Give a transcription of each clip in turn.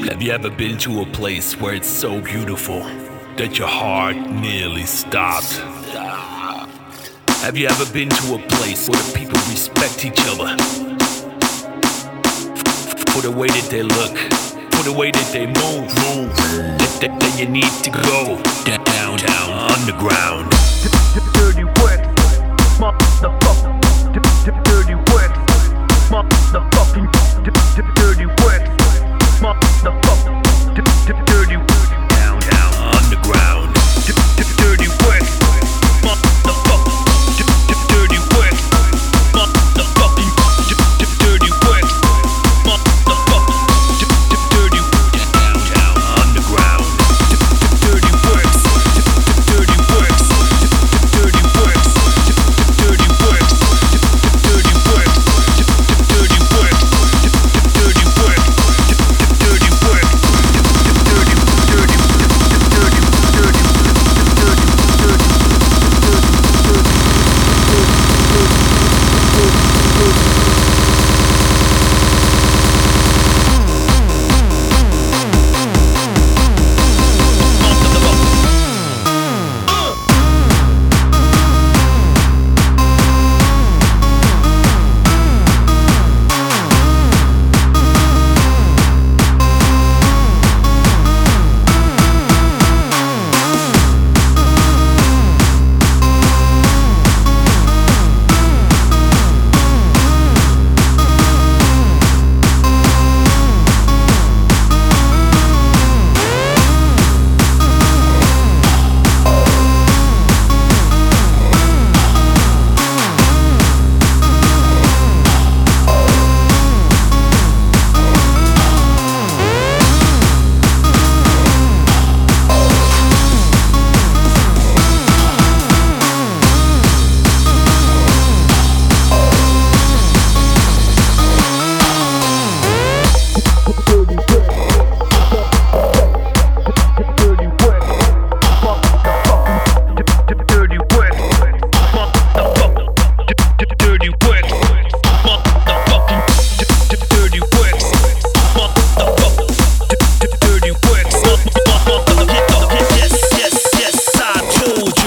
Have you ever been to a place where it's so beautiful that your heart nearly stopped? Have you ever been to a place where the people respect each other for the way that they look, for the way that they move, that you need to go downtown underground. Dirty work, motherfucker. Dirty work, motherfucking dirty work, motherfucker. Dirty Downtown underground. dirty work, motherfucker. Dirty work, motherfucking dirty work, motherfucker. Dirty Downtown underground. dirty works, dirty works, dirty works, dirty works, dirty works, dirty work, dirty work, dirty work,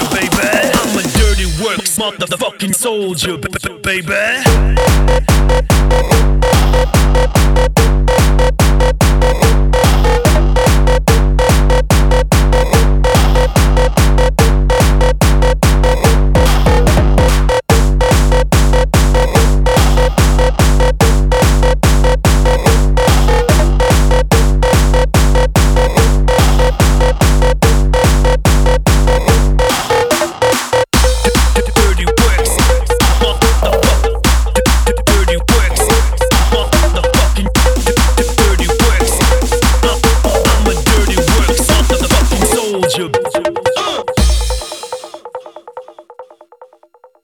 Motherfucking soldier, baby.